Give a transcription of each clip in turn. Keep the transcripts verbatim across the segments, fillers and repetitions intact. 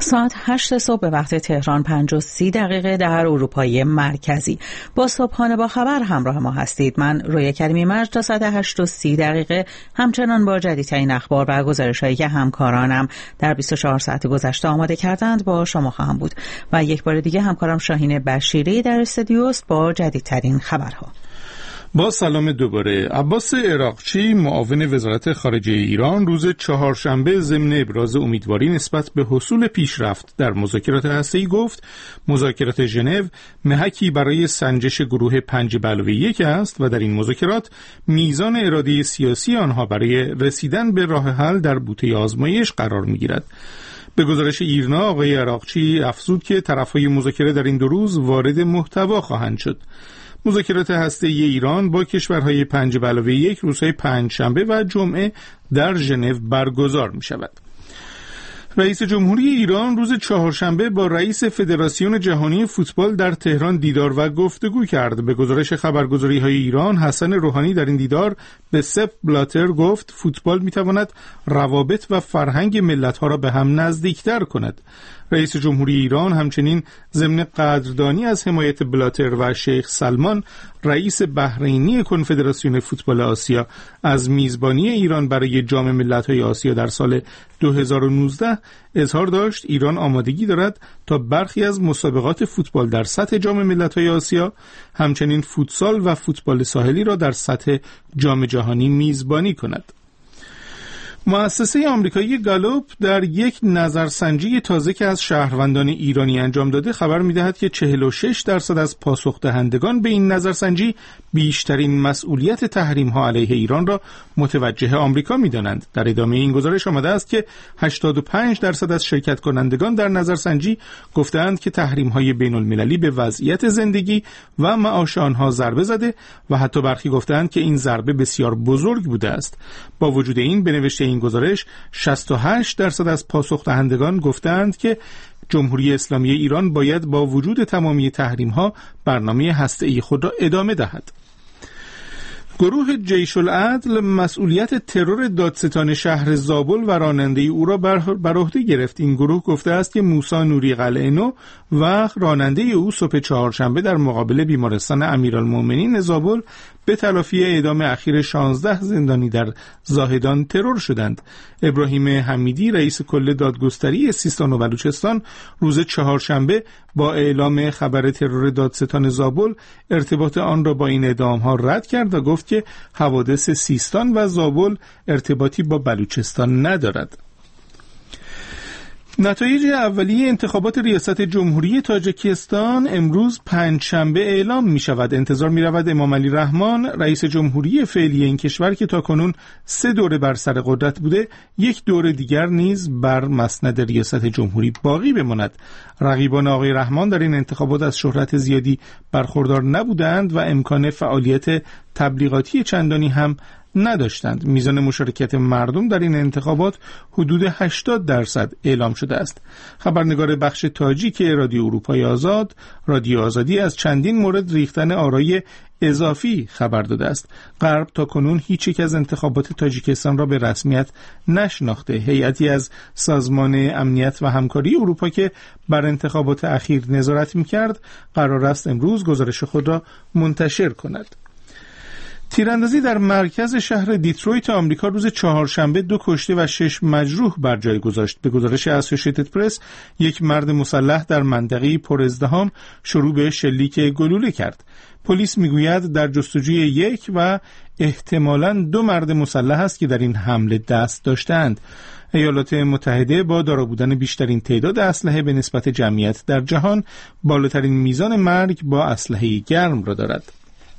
ساعت هشت صبح به وقت تهران، پنج و سی دقیقه در اروپای مرکزی. با صبحانه با خبر همراه ما هستید. من رویا کریمی مرج تا ساعت هشت و سی دقیقه همچنان با جدیدترین اخبار و گزارش‌هایی که همکارانم در بیست و چهار ساعت گذشته آماده کردند با شما خواهم بود و یک بار دیگه همکارم شاهین بشیری در استودیوست با جدیدترین خبرها. با سلام دوباره. عباس عراقچی معاون وزارت خارجه ایران روز چهارشنبه ضمن ابراز امیدواری نسبت به حصول پیشرفت در مذاکرات هسته‌ای گفت مذاکرات ژنو محکی برای سنجش گروه پنج به علاوه یک است و در این مذاکرات میزان اراده سیاسی آنها برای رسیدن به راه حل در بوته آزمایش قرار می‌گیرد. به گزارش ایرنا آقای عراقچی افزود که طرف‌های مذاکره در این دو روز وارد محتوا خواهند شد. مذاکرات هسته‌ای ایران با کشورهای پنج به علاوه یک روزهای پنج شنبه و جمعه در ژنو برگزار می شود. رئیس جمهوری ایران روز چهارشنبه با رئیس فدراسیون جهانی فوتبال در تهران دیدار و گفتگو کرد. به گزارش خبرگزاری‌های ایران حسن روحانی در این دیدار به سپ بلاتر گفت فوتبال می‌تواند روابط و فرهنگ ملت‌ها را به هم نزدیک‌تر کند. رئیس جمهوری ایران همچنین ضمن قدردانی از حمایت بلاتر و شیخ سلمان رئیس بحرینی کنفدراسیون فوتبال آسیا از میزبانی ایران برای جام ملت‌های آسیا در سال دو هزار و نوزده اظهار داشت ایران آمادگی دارد تا برخی از مسابقات فوتبال در سطح جام ملت‌های آسیا همچنین فوتسال و فوتبال ساحلی را در سطح جام جهانی میزبانی کند. مؤسسه آمریکایی گالوپ در یک نظرسنجی تازه که از شهروندان ایرانی انجام داده خبر می‌دهد که چهل و شش درصد از پاسخ دهندگان به این نظرسنجی بیشترین مسئولیت تحریم‌ها علیه ایران را متوجه آمریکا می‌دانند. در ادامه این گزارش آمده است که هشتاد و پنج درصد از شرکت کنندگان در نظرسنجی گفتند که تحریم‌های بین‌المللی به وضعیت زندگی و معاش آنها ضربه زده و حتی برخی گفتند که این ضربه بسیار بزرگ بوده است. با وجود این به نوشته این گزارش شصت و هشت درصد از پاسخ دهندگان گفتند که جمهوری اسلامی ایران باید با وجود تمامی تحریم‌ها برنامه هسته‌ای خود را ادامه دهد. گروه جیش العدل مسئولیت ترور دادستان شهر زابل و راننده او را بر عهده گرفت. این گروه گفته است که موسی نوری قلعه‌نو و راننده او صبح چهارشنبه در مقابل بیمارستان امیرالمومنین زابل به تلافی اعدام اخیر شانزده زندانی در زاهدان ترور شدند. ابراهیم حمیدی رئیس کل دادگستری سیستان و بلوچستان روز چهارشنبه با اعلام خبر ترور دادستان زابل ارتباط آن را با این اعدام‌ها رد کرد و گفت که حوادث سیستان و زابل ارتباطی با بلوچستان ندارد. نتایج اولیه انتخابات ریاست جمهوری تاجیکستان امروز پنجشنبه اعلام می شود. انتظار می رود امام علی رحمان رئیس جمهوری فعلی این کشور که تاکنون سه دوره بر سر قدرت بوده یک دوره دیگر نیز بر مسند ریاست جمهوری باقی بماند. رقیبان آقای رحمان در این انتخابات از شهرت زیادی برخوردار نبودند و امکان فعالیت تبلیغاتی چندانی هم نداشتند. میزان مشارکت مردم در این انتخابات حدود هشتاد درصد اعلام شده است. خبرنگار بخش تاجیک رادیو اروپای آزاد رادیو آزادی از چندین مورد ریختن آرای اضافی خبر داده است. غرب تا کنون هیچ یک از انتخابات تاجیکستان را به رسمیت نشناخته. هیئتی از سازمان امنیت و همکاری اروپا که بر انتخابات اخیر نظارت می‌کرد قرار است امروز گزارش خود را منتشر کند. تیراندازی در مرکز شهر دیترویت آمریکا روز چهارشنبه دو کشته و شش مجروح بر جای گذاشت. به گزارش اسوسییتد پرس یک مرد مسلح در منطقه پر ازدحام شروع به شلیک گلوله کرد. پلیس میگوید در جستجوی یک و احتمالاً دو مرد مسلح است که در این حمله دست داشتند. ایالات متحده با دارا بودن بیشترین تعداد اسلحه به نسبت جمعیت در جهان بالاترین میزان مرگ با اسلحه گرم را دارد.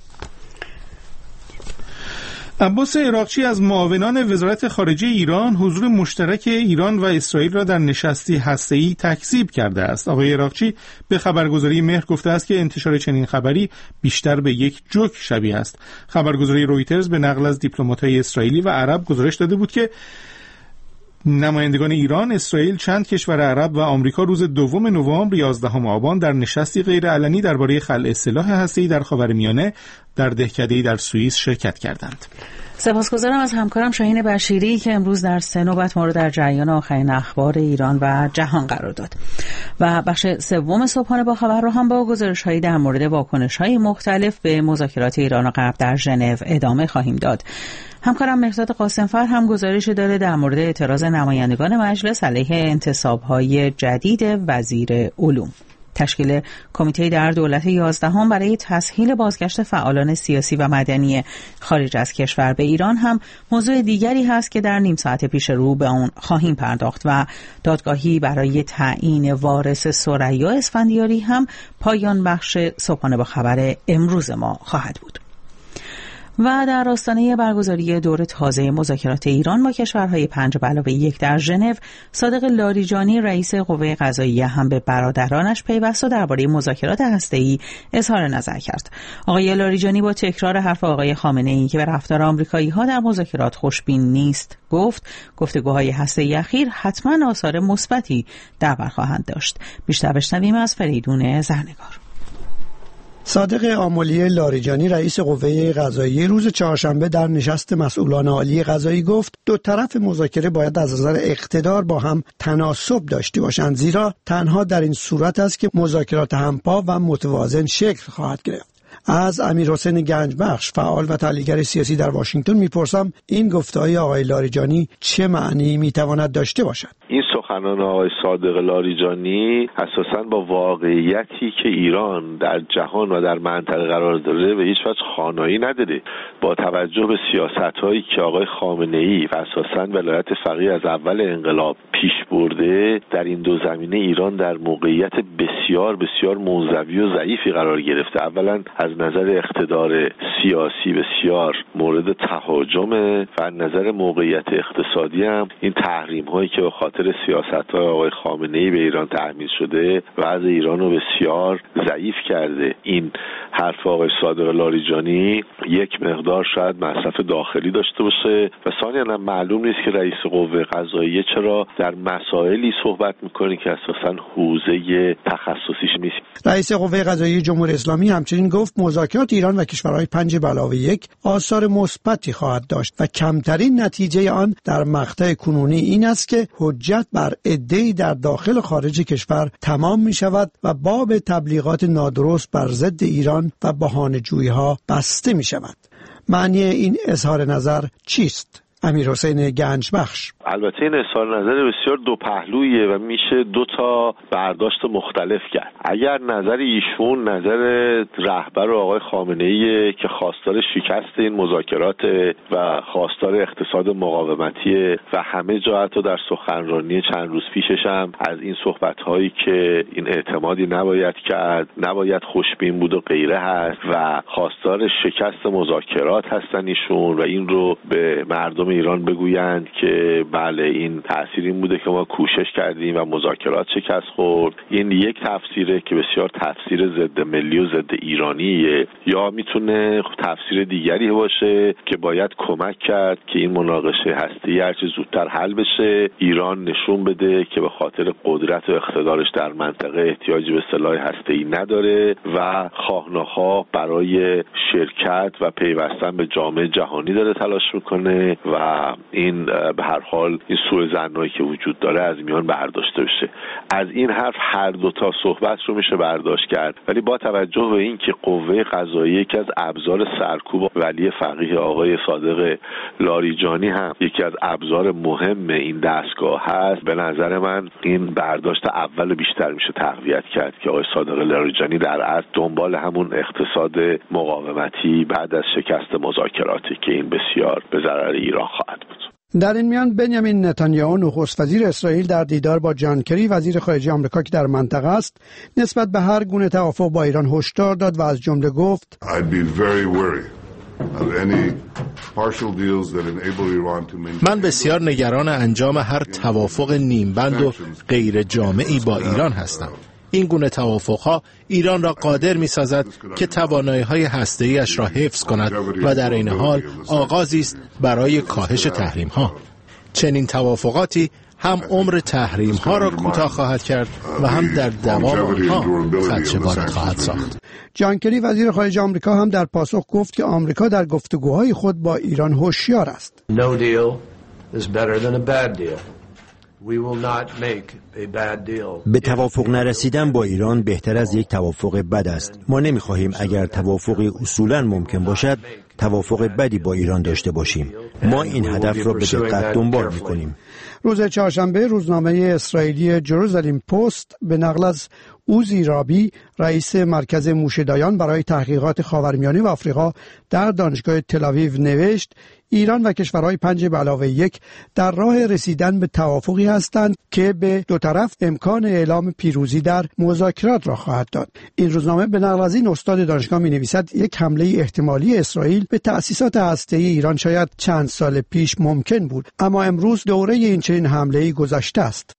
عباس عراقچی از معاونان وزارت خارجه ایران حضور مشترک ایران و اسرائیل را در نشستی هسته‌ای تکذیب کرده است. آقای عراقچی به خبرگزاری مهر گفته است که انتشار چنین خبری بیشتر به یک جوک شبیه است. خبرگزاری رویترز به نقل از دیپلمات‌های اسرائیلی و عرب گزارش داده بود که نمایندگان ایران، اسرائیل، چند کشور عرب و آمریکا روز دوم نوامبر یازدهم آبان در نشستی غیرعلنی درباره خلع سلاح هسته‌ای در خاورمیانه در دهکده‌ای در سوئیس شرکت کردند. سپاسگزارم از همکارم شاهین بشیری که امروز در سه نوبت ما رو در جریان آخرین اخبار ایران و جهان قرار داد. و بخش سوم صبحانه با خبر رو هم با گزارش‌هایی در مورد واکنش‌های مختلف به مذاکرات ایران و غرب در ژنو ادامه خواهیم داد. همکارم مهرداد قاسمفر هم گزارشی داره در مورد اعتراض نمایندگان مجلس علیه انتصاب‌های جدید وزیر علوم. تشکیل کمیته در دولت یازدهم برای تسهیل بازگشت فعالان سیاسی و مدنی خارج از کشور به ایران هم موضوع دیگری هست که در نیم ساعت پیش رو به اون خواهیم پرداخت و دادگاهی برای تعیین وارث ثریا اسفندیاری هم پایان بخش صبحانه با خبر امروز ما خواهد بود. و در آستانه برگزاری دور تازه مذاکرات ایران با کشورهای پنج به علاوه یک در ژنو، صادق لاریجانی رئیس قوه قضاییه هم به برادرانش پیوست و درباره مذاکرات هسته‌ای اظهار نظر کرد. آقای لاریجانی با تکرار حرف آقای خامنه‌ای که به رفتار آمریکایی‌ها در مذاکرات خوشبین نیست گفت گفتگوهای هسته‌ای اخیر حتما آثار مثبتی در بر خواهند داشت. بیشتر بشنویم از فریدون زرنگار. صادق آملی لاریجانی رئیس قوه قضاییه روز چهارشنبه در نشست مسئولان عالی قضایی گفت دو طرف مذاکره باید از نظر اقتدار با هم تناسب داشته باشند، زیرا تنها در این صورت است که مذاکرات همپا و متوازن شکل خواهد گرفت. از امیرحسین گنجبخش فعال و تحلیلگر سیاسی در واشنگتن میپرسم این گفته‌های آقای لاریجانی چه معنی میتواند داشته باشد؟ این سخنان آقای صادق لاریجانی اساساً با واقعیتی که ایران در جهان و در منطقه قرار داره به هیچ وجه خانایی نداره. با توجه به سیاست‌هایی که آقای خامنه‌ای و اساساً ولایت فقیه از اول انقلاب پیش برده، در این دو زمینه ایران در موقعیت بسیار بسیار موضوعی و ضعیفی قرار گرفته. اولاً از نظر اقتدار سیاسی بسیار مورد تهاجمه و از نظر موقعیت اقتصادی هم این تحریم‌هایی که به خاطر سیاست‌های آقای خامنه‌ای به ایران تحمیل شده وضع ایران رو بسیار ضعیف کرده. این حرف آقای صادق لاریجانی یک مقدار شاید مصرف داخلی داشته باشه و ثانیاً هم معلوم نیست که رئیس قوه قضاییه چرا در مسائلی صحبت می‌کنه که اساساً حوزه تخصصیش نیست. رئیس قوه قضاییه جمهوری اسلامی همچنین گفت مذاکرات ایران و کشورهای پنج به علاوه یک آثار مثبتی خواهد داشت و کمترین نتیجه آن در مقطع کنونی این است که حجت بر عده‌ای در داخل و خارج کشور تمام می شود و باب تبلیغات نادرست بر ضد ایران و بهانه‌جویی‌ها بسته می شود. معنی این اظهار نظر چیست؟ امیرحسین گنجبخش: البته این اظهار نظر بسیار دو پهلویه و میشه دو تا برداشت مختلف کرد. اگر نظر ایشون نظر رهبر آقای خامنه‌ای که خواستار شکست این مذاکرات و خواستار اقتصاد مقاومتی و همه جا حتی در سخنرانی چند روز پیشش هم از این صحبت‌هایی که این اعتمادی نباید کرد، نباید خوشبین بود و غیره هست و خواستار شکست مذاکرات هستن ایشون و این رو به مردم ایران بگویند که بله این تأثیر این بوده که ما کوشش کردیم و مذاکرات شکست خورد. این یک تفسیره که بسیار تفسیر ضد ملی و ضد ایرانیه، یا میتونه تفسیر دیگری باشه که باید کمک کرد که این مناقشه هسته‌ای هرچه زودتر حل بشه، ایران نشون بده که به خاطر قدرت و اقتدارش در منطقه احتیاجی به سلاح هسته‌ای نداره و خواهرها برای شرکت و پیوستن به جامعه جهانی داره تلاش میکنه و این به هر حال این سوء ظنایی که وجود داره از میان برداشته بشه. از این حرف هر دو تا صحبت رو میشه برداشت کرد، ولی با توجه به این که قوه قضاییه یکی از ابزار سرکوب ولی فقیه آقای صادق لاریجانی هم یکی از ابزار مهم این دستگاه هست، به نظر من این برداشت اول بیشتر میشه تقویت کرد که آقای صادق لاریجانی در اصل دنبال همون اقتصاد مقاومتی بعد از شکست مذاکراتی که این بسیار به ضرر ایران خواهد بود. در این میان بنیامین نتانیاهو نخست وزیر اسرائیل در دیدار با جان کری وزیر خارجه آمریکا که در منطقه است نسبت به هر گونه توافق با ایران هشدار داد و از جمله گفت من بسیار نگران انجام هر توافق نیمبند و غیر جامعی با ایران هستم. این گونه توافقها ایران را قادر می‌سازد که توانایی‌های هسته‌ای‌اش را حفظ کند و در این حال آغازی است برای کاهش تحریم‌ها. چنین توافقاتی هم عمر تحریم ها را کوتاه خواهد کرد و هم در دوام آنها خدشه وارد خواهد ساخت. جان کری وزیر خارجه آمریکا هم در پاسخ گفت که آمریکا در گفتگوهای خود با ایران هوشیار است. No deal is better than a bad deal. We will not make a bad deal. به توافق نرسیدن با ایران بهتر از یک توافق بد است. ما نمی‌خواهیم اگر توافقی اصولاً ممکن باشد توافق بدی با ایران داشته باشیم. ما این هدف را به دقت دنبال می‌کنیم. روز چهارشنبه روزنامه اسرائیلی جروزالم پست به نقل از اوزی رابی رئیس مرکز موشه‌دایان برای تحقیقات خاورمیانه و آفریقا در دانشگاه تل‌آویو نوشت ایران و کشورهای پنج به علاوه یک در راه رسیدن به توافقی هستند که به دو طرف امکان اعلام پیروزی در مذاکرات را خواهد داد. این روزنامه به نقل از این استاد دانشگاه می‌نویسد یک حمله احتمالی اسرائیل به تأسیسات هسته‌ای ایران شاید چند سال پیش ممکن بود، اما امروز دوره این چنین حمله‌ای گذشته است.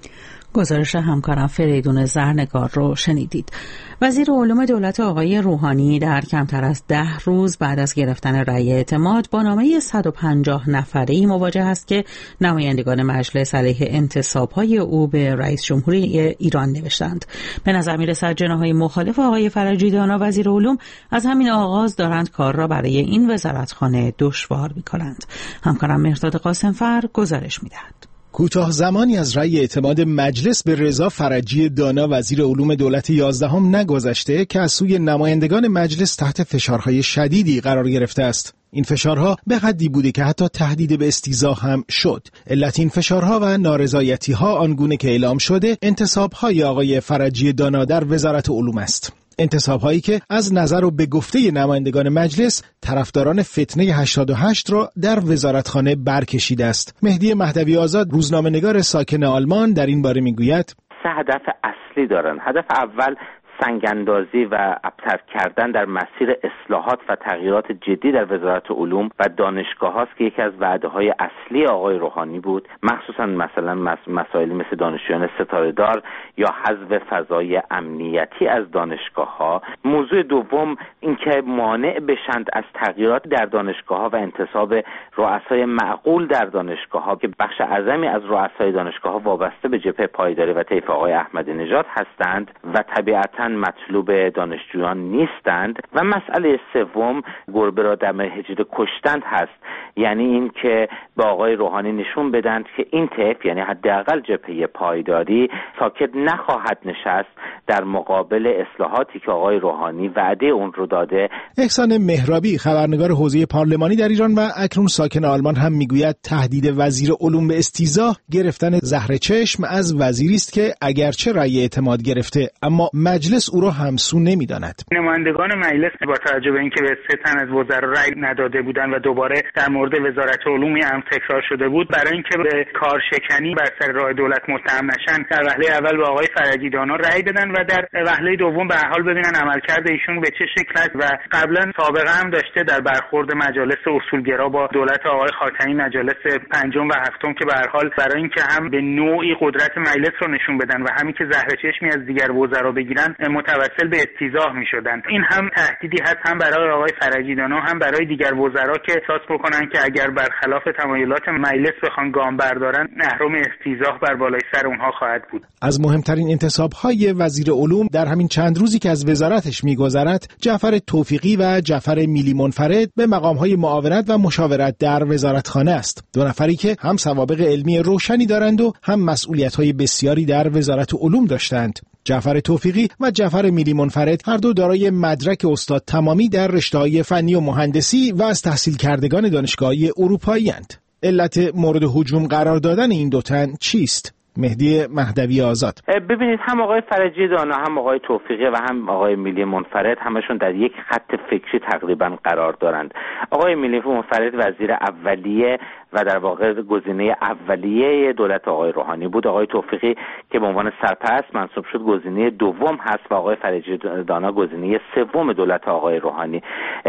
گزارش همکارم فریدون زرنگار رو شنیدید. وزیر علوم دولت آقای روحانی در کمتر از ده روز بعد از گرفتن رأی اعتماد با نامه صد و پنجاه نفره‌ای مواجه است که نمایندگان مجلس علیه انتصاب‌های او به رئیس جمهوری ایران نوشتند. به نظر می‌رسد جناح‌های مخالف آقای فرجی دانا وزیر علوم از همین آغاز دارند کار را برای این وزارتخانه دشوار می‌کنند. همکارم مهرداد قاسمفر گزارش می‌دهد. کوتاه زمانی از رأی اعتماد مجلس به رضا فرجی دانا وزیر علوم دولت یازدهم نگذشته که از سوی نمایندگان مجلس تحت فشارهای شدیدی قرار گرفته است. این فشارها به حدی بوده که حتی تهدید به استیضاح هم شد. علت این فشارها و نارضایتی‌ها آنگونه که اعلام شده انتصاب‌های آقای فرجی دانا در وزارت علوم است. انتصاب‌هایی که از نظر و به گفته نمایندگان مجلس طرفداران فتنه هشتاد و هشت را در وزارتخانه برکشیده است. مهدی مهدوی آزاد روزنامه‌نگار ساکن آلمان در این باره میگوید سه هدف اصلی دارن. هدف اول سنگ‌اندازی و ابتر کردن در مسیر اصلاحات و تغییرات جدی در وزارت علوم و دانشگاه هاست که یکی از وعده‌های اصلی آقای روحانی بود، مخصوصا مثلا مسائلی مثل دانشجویان ستاره‌دار یا حذف فضای امنیتی از دانشگاه ها. موضوع دوم اینکه مانع بشند از تغییرات در دانشگاه ها و انتصاب رؤسای معقول در دانشگاه ها که بخش اعظمی از رؤسای دانشگاه ها وابسته به جبهه پایداری و طیف آقای احمدی نژاد هستند و طبیعتاً مطلوب دانشجویان نیستند. و مسئله سوم گربه را دم حجله کشتند هست، یعنی این که به آقای روحانی نشون بدند که این طیف، یعنی حداقل جبهه پایداری، ساکت نخواهد نشست در مقابل اصلاحاتی که آقای روحانی وعده اون رو داده. احسان مهرابی خبرنگار حوزه پارلمانی در ایران و اکنون ساکن آلمان هم میگوید تهدید وزیر علوم به استیضاح گرفتن زهر چشم از وزیری است که اگرچه رأی اعتماد گرفته اما مجلس او را همسو نمی‌داند. نمایندگان مجلس با توجه به اینکه به سه تن از وزرا رأی نداده بودند و دوباره در مورد وزارت علوم هم تکرار شده بود، برای اینکه به کارشکنی بر سر راه دولت متهم نشن در وهله اول به آقای فرجی دانا رأی بدن و در وهله دوم به هر حال ببینن عملکرد ایشون به چه شکل است. و قبلا سابقه هم داشته در برخورد مجالس اصولگرا با دولت آقای خاتمی، مجالس پنجم و هفتم، که به هر حال برای اینکه هم به نوعی قدرت مجلس رو نشون بدن و همین که زهر چشمی از دیگر وزرا بگیرن متوسل به استیضاح می‌شدند. این هم تهدیدی هست هم برای آقای فرجی دانا هم برای دیگر وزرا که احساس بکنن که اگر برخلاف تمایلات مجلس بخوان گام بردارن، اهرم استیضاح بر بالای سر اونها خواهد بود. از مهمترین انتصاب‌های وزیر علوم در همین چند روزی که از وزارتش می‌گذرد، جعفر توفیقی و جعفر میلی منفرد به مقام‌های معاونت و مشاورت در وزارتخانه است. دو نفری که هم سوابق علمی روشنی دارند و هم مسئولیت‌های بسیاری در وزارت علوم داشتند. جعفر توفیقی و جعفر میلی منفرد هر دو دارای مدرک استاد تمامی در رشته‌های فنی و مهندسی و از تحصیل کردگان دانشگاهی اروپایی اند. علت مورد هجوم قرار دادن این دو تن چیست؟ مهدی مهدوی آزاد: ببینید، هم آقای فرجی دانا، هم آقای توفیقی و هم آقای میلی منفرد همشون در یک خط فکری تقریبا قرار دارند. آقای میلی منفرد وزیر اولیه و در واقع گزینه اولیه دولت آقای روحانی بود. آقای توفیقی که به عنوان سرپرست منصوب شد گزینه دوم هست و آقای فرجی دانا گزینه سوم دولت آقای روحانی.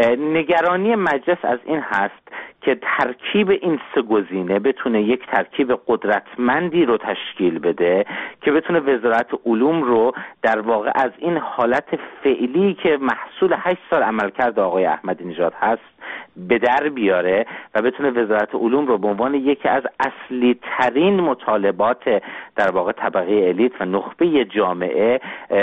نگرانی مجلس از این هست که ترکیب این سه گزینه بتونه یک ترکیب قدرتمندی رو تشکیل بده که بتونه وزارت علوم رو در واقع از این حالت فعلی که محصول هشت سال عملکرد آقای احمدی نژاد هست به در بیاره و بتونه وزارت علوم رو به عنوان یکی از اصلی ترین مطالبات در واقع طبقه الیت و نخبه جامعه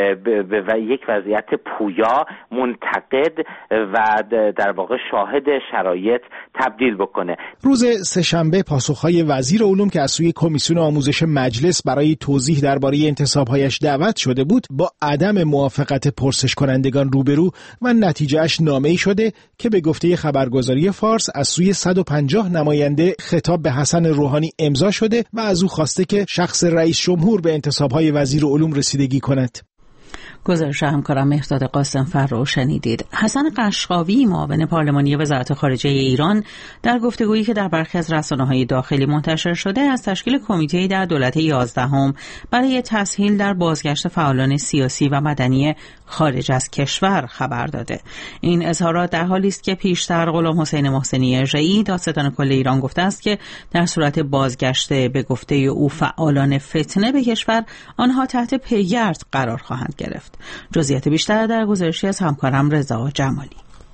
به یک وضعیت پویا، منتقد و در واقع شاهد شرایط تبدیل بکنه. روز سه‌شنبه پاسخهای وزیر علوم که از سوی کمیسیون آموزش مجلس برای توضیح درباره انتصاب‌هایش دعوت شده بود با عدم موافقت پرسش کنندگان روبرو و نتیجهش نامه‌ای شده که به گفته خبرگزاری فارس از سوی صد و پنجاه نماینده خطاب به حسن روحانی امضا شده و از او خواسته که شخص رئیس جمهور به انتصاب‌های وزیر علوم رسیدگی کند. گزارش همکارم مهرداد قاسم فرو شنیدید. حسن قشقاوی معاون پارلمانی وزارت خارجه ایران در گفتگویی که در برخی از رسانه‌های داخلی منتشر شده از تشکیل کمیته‌ای در دولت یازدهم برای تسهیل در بازگشت فعالان سیاسی و مدنی خارج از کشور خبر داده. این اظهارات در حالی است که پیشتر غلام حسین محسنی اژه‌ای دادستان کل ایران گفته است که در صورت بازگشت به گفته او فعالان فتنه به کشور آنها تحت پیگرد قرار خواهند گرفت. جزئیات بیشتر در گزارشی از همکارم رضا جمالی.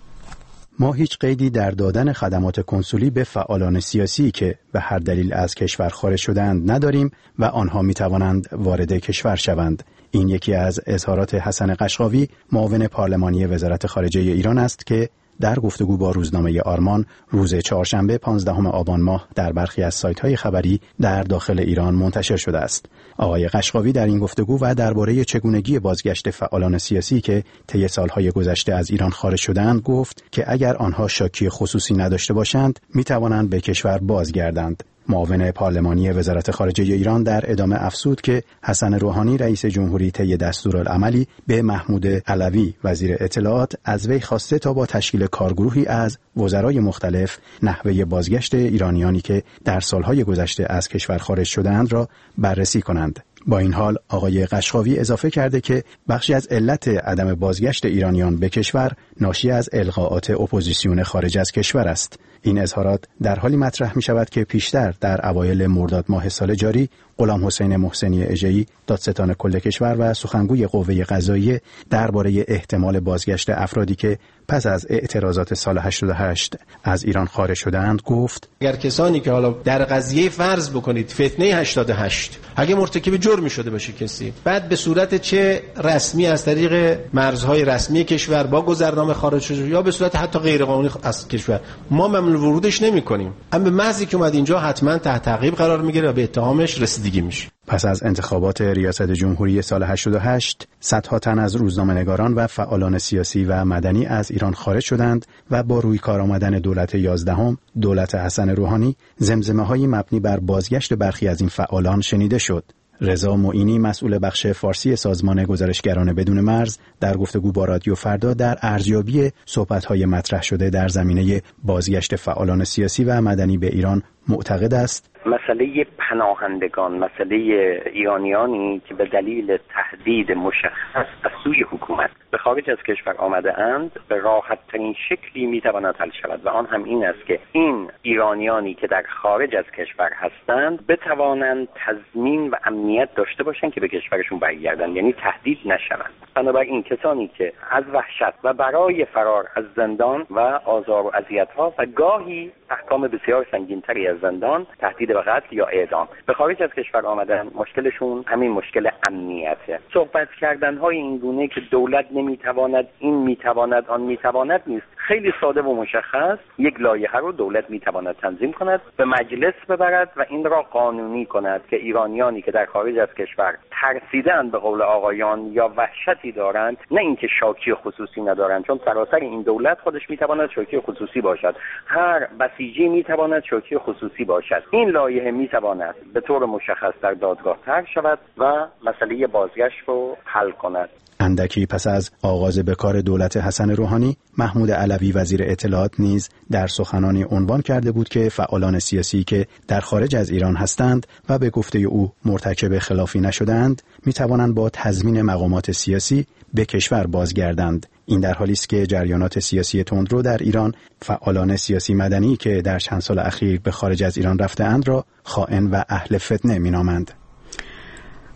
ما هیچ قیدی در دادن خدمات کنسولی به فعالان سیاسی که به هر دلیل از کشور خارج شدند نداریم و آنها می توانند وارد کشور شوند. این یکی از اظهارات حسن قشقاوی معاون پارلمانی وزارت خارجه ایران است که در گفتگو با روزنامه آرمان روز چهارشنبه پانزدهم آبان ماه در برخی از سایت‌های خبری در داخل ایران منتشر شده است. آقای قشقاوی در این گفتگو و درباره چگونگی بازگشت فعالان سیاسی که طی سالهای گذشته از ایران خارج شدند گفت که اگر آنها شاکی خصوصی نداشته باشند می‌توانند به کشور بازگردند. معاون پارلمانی وزارت خارجه ایران در ادامه افزود که حسن روحانی رئیس جمهوری طی دستورالعملی به محمود علوی وزیر اطلاعات از وی خواسته تا با تشکیل کارگروهی از وزرای مختلف نحوه بازگشت ایرانیانی که در سالهای گذشته از کشور خارج شدند را بررسی کنند. با این حال آقای قشقاوی اضافه کرده که بخشی از علت عدم بازگشت ایرانیان به کشور ناشی از القاءات اپوزیسیون خارج از کشور است. این اظهارات در حالی مطرح می شود که پیشتر در اوایل مرداد ماه سال جاری غلام حسین محسنی اژه‌ای دادستان کل کشور و سخنگوی قوه قضاییه درباره احتمال بازگشت افرادی که پس از اعتراضات سال هشتاد و هشت از ایران خارج شدند گفت اگر کسانی که حالا در قضیه فرض بکنید فتنه هشتاد و هشت اگه مرتکب جرمی شده باشه کسی، بعد به صورت چه رسمی از طریق مرزهای رسمی کشور با گذرنامه خارج شده یا به صورت حتی غیر قانونی از کشور، ما ممنوع ورودش نمی‌کنیم، اما به محضی که اومد اینجا حتما تحت تعقیب قرار میگیره و به اتهامش رسیدگی میشه. پس از انتخابات ریاست جمهوری سال هشتاد و هشت، صدها تن از روزنامه‌نگاران و فعالان سیاسی و مدنی از ایران خارج شدند و با روی کار آمدن دولت یازدهم، دولت حسن روحانی، زمزمه‌های مبنی بر بازگشت برخی از این فعالان شنیده شد. رضا معینی مسئول بخش فارسی سازمان گزارشگران بدون مرز در گفتگو با رادیو فردا در ارزیابی صحبت‌های مطرح شده در زمینه بازگشت فعالان سیاسی و مدنی به ایران معتقد است مسئله پناهندگان، مسئله ایرانیانی که به دلیل تهدید مشخص از سوی حکومت به خارج از کشور آمده اند به راحت ترین شکلی میتواند حل شود و آن هم این است که این ایرانیانی که در خارج از کشور هستند بتوانند تضمین و امنیت داشته باشند که به کشورشون برگردند، یعنی تهدید نشوند. بنابراین کسانی که از وحشت و برای فرار از زندان و آزار و اذیت‌ها و گاهی احکام بسیار سنگین‌تری از زندان، تهدید به قتل یا اعدام به خارج از کشور آمدن، مشکلشون همین مشکل امنیته. صحبت کردن‌های این گونه که دولت نمیتواند، این میتواند، آن میتواند نیست. خیلی ساده و مشخص یک لایحه رو دولت میتواند تنظیم کند، به مجلس ببرد و این را قانونی کند که ایرانیانی که در خارج از کشور ترسیدند به قول آقایان یا وحشتی دارند، نه اینکه شاکی خصوصی ندارند، چون سراسر این دولت خودش میتواند شاکی خصوصی باشد، هر بسیجی میتواند شاکی خصوصی باشد. این لایحه میتواند به طور مشخص در دادگاه طرح شود و مسئله بازگشت رو حل کند. اندکی پس از آغاز به کار دولت حسن روحانی، محمود علوی وزیر اطلاعات نیز در سخنانی عنوان کرده بود که فعالان سیاسی که در خارج از ایران هستند و به گفته او مرتکب خلافی نشدند، می توانند با تضمین مقامات سیاسی به کشور بازگردند. این در حالی است که جریانات سیاسی تندرو در ایران فعالان سیاسی مدنی که در چند سال اخیر به خارج از ایران رفته‌اند را خائن و اهل فتنه می‌نامند.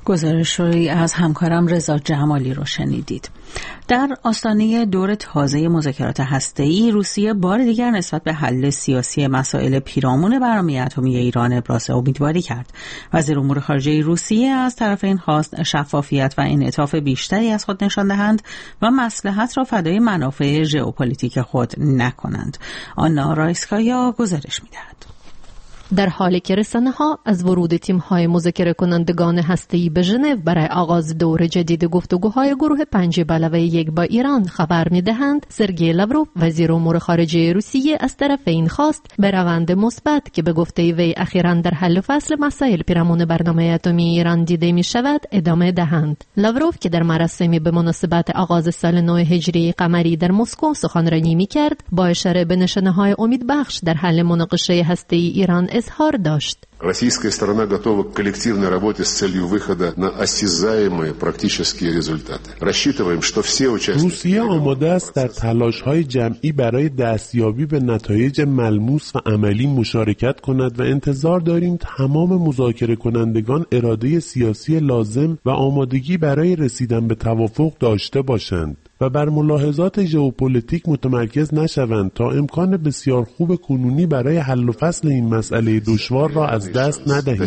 گزارشی از همکارم رضا جمالی رو شنیدید. در آستانه دور تازه مذاکرات هسته‌ای، روسیه بار دیگر نسبت به حل سیاسی مسائل پیرامون برنامه اتمی ایران ابراز امیدواری کرد. وزیر امور خارجه روسیه از طرفین خواست شفافیت و انعطاف بیشتری از خود نشان دهند و مصلحت را فدای منافع ژئوپلیتیک خود نکنند. آنا رایسکایا گزارش می‌دهد. در حالی که رسانه‌ها از ورود تیم‌های مذاکره کنندگان هسته‌ای به ژنو برای آغاز دور جدید گفتگوهای گروه پنج به علاوه یک با ایران خبر می‌دهند، سرگئی لاوروف وزیر امور خارجه روسیه از طرفین خواست به روند مثبت که به گفته وی اخیراً در حل و فصل مسائل پیرامون برنامه اتمی ایران دیده می‌شود ادامه دهند. لاوروف که در مراسمی به مناسبت آغاز سال نو هجری قمری در مسکو سخنرانی می‌کرد، با اشاره به نشانه‌های امیدبخش در حل مناقشه هسته‌ای ایران اظهار داشت. Российская сторона готова к коллективной работе с целью выхода на осязаемые практические результаты. Рассчитываем, что все участники روسیه آماده است در تلاش‌های جمعی برای دستیابی به نتایج ملموس و عملی مشارکت کند و انتظار داریم تمام مذاکره کنندگان اراده سیاسی لازم و آمادگی برای رسیدن به توافق داشته باشند و بر ملاحظات ژئوپلیتیک متمرکز نشوند تا امکان بسیار خوب کنونی برای حل و فصل این مسئله دشوار را از دست ندهیم.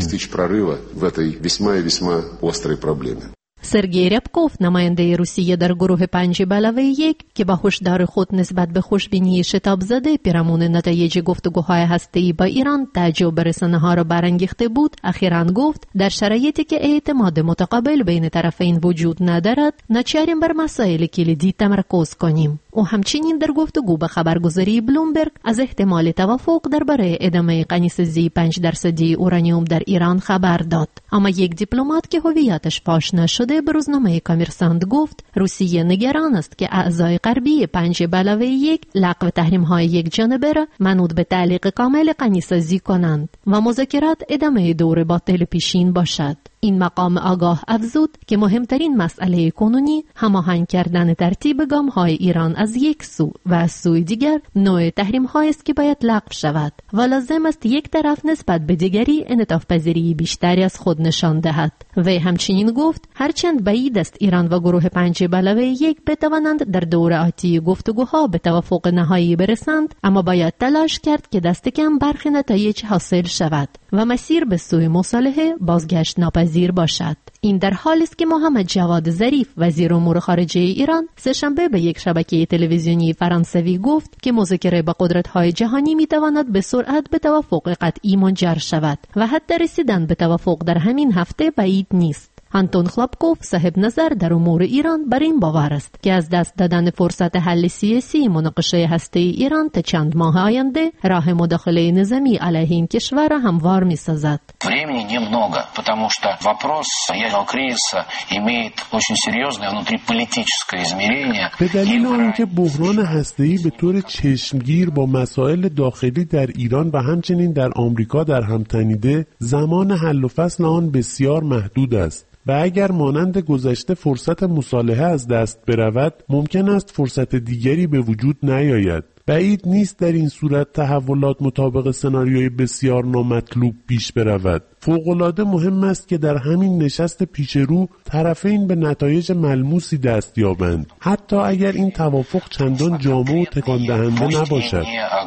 سرگئی ربکوف نماینده روسیه در گروه پنج به علاوه یک که با هشدار خود نسبت به خوشبینی شتاب زده پیرامون نتایج گفتگوهای هسته‌ای با ایران تعجب رسانه‌ها را برانگیخته بود، اخیراً گفت در شرایطی که اعتماد متقابل بین طرفین وجود ندارد، ناچاریم بر مسائل کلیدی تمرکز کنیم. او همچنین در گفتگو به خبرگزاری بلومبرگ از احتمال توافق درباره ادامه غنیسازی پنج درصدی اورانیوم در ایران خبر داد. اما یک دیپلمات که هویتش فاش نشده به روزنامه کامرساند گفت روسیه نگران است که اعضای غربی پنج به علاوه یک لغو تحریم‌های یک جانبه را منوط به تعلیق کامل غنیسازی کنند و مذاکرات ادامه دور باطل پیشین باشد. این مقام آگاه افزود که مهمترین مسئله کنونی هماهنگ کردن ترتیب گام‌های ایران از یک سو و از سوی دیگر نوع تحریم‌هایی است که باید لغو شود و لازم است یک طرف نسبت به دیگری انعطاف پذیری بیشتری از خود نشان دهد. وی همچنین گفت هرچند بعید است ایران و گروه پنج به علاوه یک بتوانند در دور آتی گفتگوها به توافق نهایی برسند، اما باید تلاش کرد که دست کم برخی نتایج حاصل شود و مسیر به سوی مصالحه بازگشت ناپذیر باشد. این در حالی است که محمد جواد ظریف وزیر امور خارجه ایران سه‌شنبه به یک شبکه تلویزیونی فرانسوی گفت که مذاکره با قدرت‌های جهانی می‌تواند به سرعت به توافق قطعی منجر شود و حتی رسیدن به توافق در همین هفته بعید نیست. آنتون خلابکوف صاحب نظر در امور ایران بر این باور است که از دست دادن فرصت حل سیاسی مناقشه هسته‌ای ایران تا چند ماه آینده راه مداخله نظامی علیه این کشور را هموار می‌سازد. Времени немного, потому что вопрос ядерного кризиса имеет очень серьезное внутриполитическое измерение. به دلیل آنکه بحران هسته‌ای به طور چشمگیر با مسائل داخلی در ایران و همچنین در آمریکا در هم تنیده، زمان حل و فصل آن بسیار محدود است. و اگر مانند گذشته فرصت مصالحه از دست برود، ممکن است فرصت دیگری به وجود نیاید. بعید نیست در این صورت تحولات مطابق سناریوی بسیار نامطلوب پیش برود. فوق‌العاده مهم است که در همین نشست پیشرو طرفین به نتایج ملموسی دست یابند، حتی اگر این توافق چندان جامع و تکان دهنده نباشد.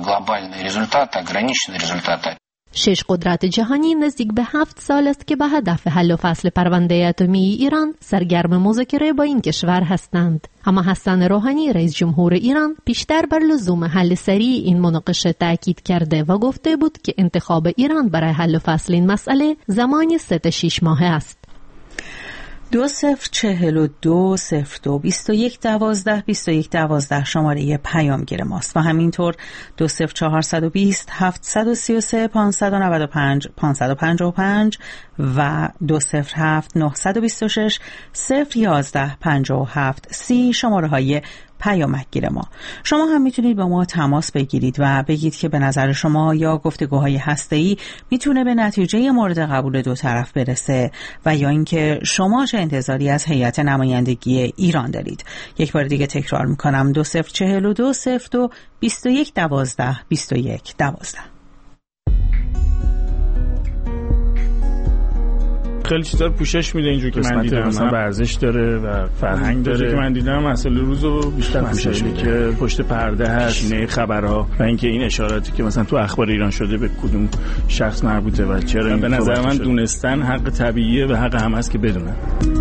شش قدرت جهانی نزدیک به هفت سال است که به هدف حل و فصل پرونده اتمی ایران سرگرم مذاکره با این کشور هستند. اما حسن روحانی رئیس جمهور ایران پیشتر بر لزوم حل سریع این مناقشه تاکید کرده و گفته بود که انتخاب ایران برای حل و فصل این مسئله زمانی سه تا شش ماهه است. دو صفر چهل و دو صفر دو بیست و یک دوازده بیست و یک دوازده شماره پیامگیر ماست و همینطور دو صفر چهارصد و بیست هفتصد و سی و سه پانصد و نود و پنج پانصد و پنجاه و پنج و دو صفر هفت نهصد و بیست و شش صفر یازده پنجاه و هفت سی شماره های پیامگیر ما. شما هم میتونید با ما تماس بگیرید و بگید که به نظر شما یا گفتگوهای هسته‌ای میتونه به نتیجه مورد قبول دو طرف برسه و یا اینکه شما چه انتظاری از هیئت نمایندگی ایران دارید. یک بار دیگه تکرار میکنم دو صفر چهل و دو صفر دو بیست و یک دوازده بیست و یک دوازده. خیلی چیزا رو پوشش میده اینجوری که من دیدم، مثلا ورزش داره و فرهنگ داره که من دیدم، مسئله روزو بیشتر پوشش میده که پشت پرده هست، نه خبرها و اینکه این اشاراتی که مثلا تو اخبار ایران شده به کدوم شخص مربوطه و چرا. به نظر من دونستن حق طبیعیه و حق هم هست که بدونن.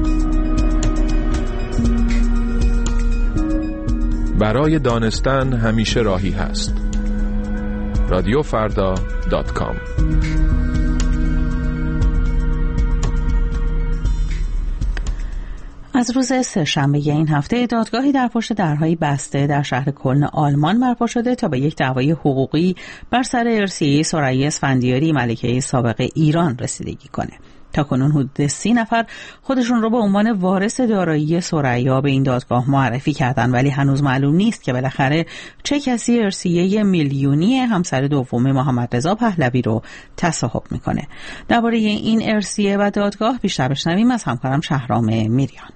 برای دانستن همیشه راهی هست. رادیو فردا دات کام. از روز سه‌شنبه این هفته دادگاهی در پشت درهای بسته در شهر کلن آلمان برپا شده تا به یک دعوای حقوقی بر سر ارثیه ثریا اسفندیاری ملکه سابق ایران رسیدگی کنه. تاکنون حدود سی نفر خودشون رو به عنوان وارث دارایی ثریا به این دادگاه معرفی کردن، ولی هنوز معلوم نیست که بالاخره چه کسی ارثیه میلیونی همسر دوم محمد رضا پهلوی رو تصاحب میکنه. درباره این ارثیه و دادگاه بیشتر بشنویم از همکارم شهرام میریان.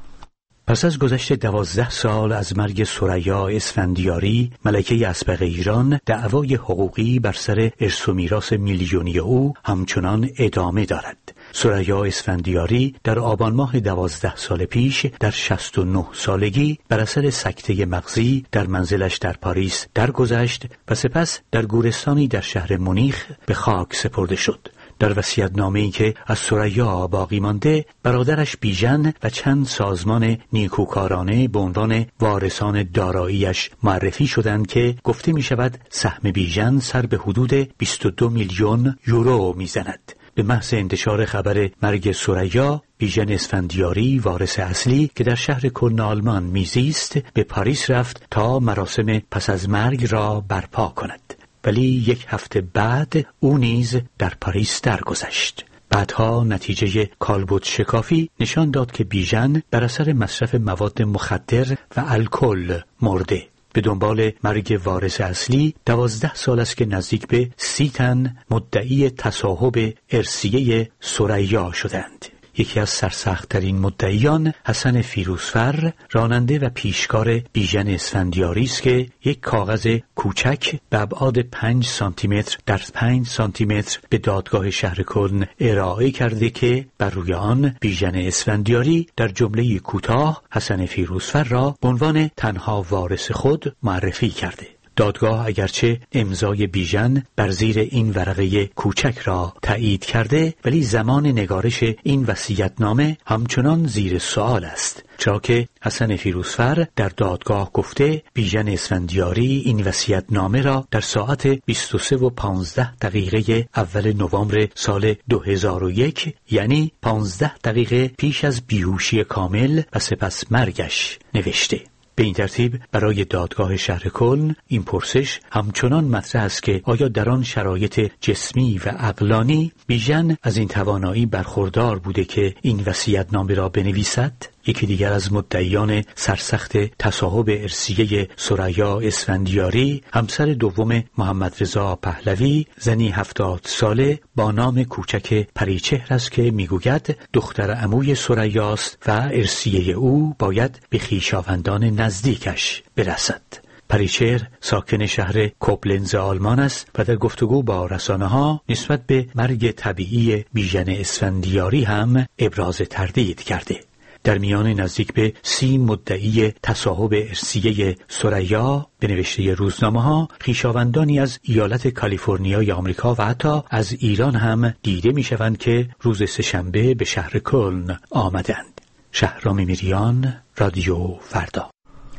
پس از گذشت دوازده سال از مرگ ثریا اسفندیاری ملکه اسبق ایران، دعوای حقوقی بر سر ارث و میراث میلیونی او همچنان ادامه دارد. ثریا اسفندیاری در آبان ماه دوازده سال پیش در شصت و نه سالگی بر اثر سکته مغزی در منزلش در پاریس درگذشت و سپس در گورستانی در شهر مونیخ به خاک سپرده شد. در وصیت‌نامه‌ای که از ثریا باقی مانده، برادرش بیژن و چند سازمان نیکوکارانه به عنوان وارثان داراییش معرفی شدند که گفته می شود سهم بیژن سر به حدود بیست و دو میلیون یورو میزند. به محض انتشار خبر مرگ ثریا، بیژن اسفندیاری وارث اصلی که در شهر کلن آلمان میزیست به پاریس رفت تا مراسم پس از مرگ را برپا کند. ولی یک هفته بعد او نیز در پاریس درگذشت. بعدها نتیجه کالبد شکافی نشان داد که بیژن بر اثر مصرف مواد مخدر و الکل مرده. به دنبال مرگ وارث اصلی دوازده سال است که نزدیک به سی تن مدعی تصاحب ارثیه ثریا شدند. یکی از سرسخت‌ترین مدعیان حسن فیروزفر، راننده و پیشکار بیژن اسفندیاری است که یک کاغذ کوچک به ابعاد پنج سانتی متر در پنج سانتی متر به دادگاه شهر کلن ارائه کرده که بر روی آن بیژن اسفندیاری در جمله کوتاه حسن فیروزفر را به عنوان تنها وارث خود معرفی کرده. دادگاه اگرچه امضای بیژن بر زیر این ورقه کوچک را تایید کرده، ولی زمان نگارش این وصیت‌نامه همچنان زیر سوال است، چرا که حسن فیروزفر در دادگاه گفته بیژن اسفندیاری این وصیت‌نامه را در ساعت بیست و سه و پانزده دقیقه اول نوامبر سال دو هزار و یک، یعنی پانزده دقیقه پیش از بیهوشی کامل و سپس مرگش نوشته. به این ترتیب برای دادگاه شهر کلن این پرسش همچنان مطرح است که آیا در آن شرایط جسمی و عقلانی بیژن از این توانایی برخوردار بوده که این وصیت‌نامه را بنویسد؟ یکی دیگر از مدعیان سرسخت تصاحب ارثیه ثریا اسفندیاری، همسر دوم محمد رضا پهلوی، زنی هفتاد ساله با نام کوچک پریچهر است که میگوید دختر عموی ثریاست و ارثیه او باید به خویشاوندان نزدیکش برسد. پریچهر ساکن شهر کوبلنز آلمان است و در گفتگو با رسانه‌ها نسبت به مرگ طبیعی بیژن اسفندیاری هم ابراز تردید کرده. در میان نزدیک به سی مدعی تصاحب ارثیه ثریا به نوشته روزنامه‌ها، خویشاوندانی از ایالت کالیفرنیای آمریکا و حتی از ایران هم دیده می‌شوند که روز سه‌شنبه به شهر کلن آمدند. شهرام میریان، رادیو فردا.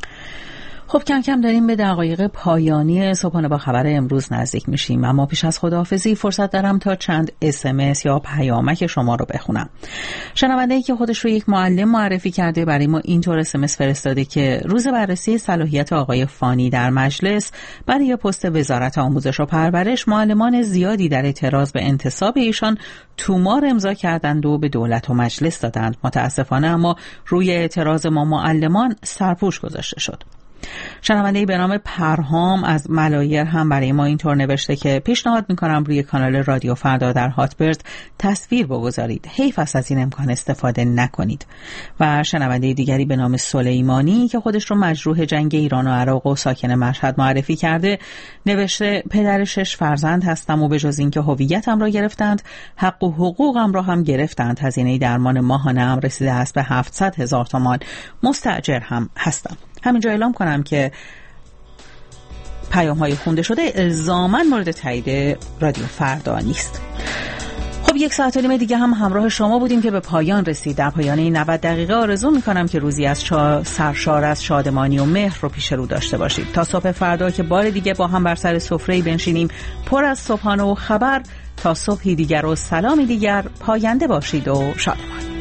خب کم کم داریم به دقایق پایانی صبحانه با خبر امروز نزدیک میشیم، اما پیش از خداحافظی فرصت دارم تا چند اس ام اس یا پیامک شما رو بخونم. شنونده‌ای که خودش رو یک معلم معرفی کرده برای ما اینطور اس ام اس فرستاده که روز بررسی صلاحیت آقای فانی در مجلس برای پست وزارت آموزش و پرورش، معلمان زیادی در اعتراض به انتصاب ایشان تومار امضا کردند و به دولت و مجلس دادند. متاسفانه اما روی اعتراض ما معلمان سرپوش گذاشته شد. شنونده‌ای به نام پرهام از ملایر هم برای ما اینطور نوشته که پیشنهاد میکنم روی کانال رادیو فردا در هاتبرد تصویر بگذارید. حیف است از این امکان استفاده نکنید. و شنونده دیگری به نام سلیمانی که خودش رو مجروح جنگ ایران و عراق و ساکن مشهد معرفی کرده نوشته پدر شش فرزند هستم و به جز اینکه هویتم را گرفتند حق و حقوقم را هم گرفتند. هزینه درمان ماهانه ام رسیده است به هفتصد هزار تومان. مستاجر هم هستم. همینجا اعلام کنم که پیام های خونده شده الزاماً مورد تایید رادیو فردا نیست. خب یک ساعت و نیم دیگه هم همراه شما بودیم که به پایان رسید. در پایان این نود دقیقه آرزو میکنم که روزی از شا... سرشار از شادمانی و مهر رو پیش رو داشته باشید تا صبح فردا که بار دیگه با هم بر سر سفره‌ای بنشینیم پر از صبحانه و خبر. تا صبحی دیگر و سلامی دیگر، پاینده باشید و شادمان.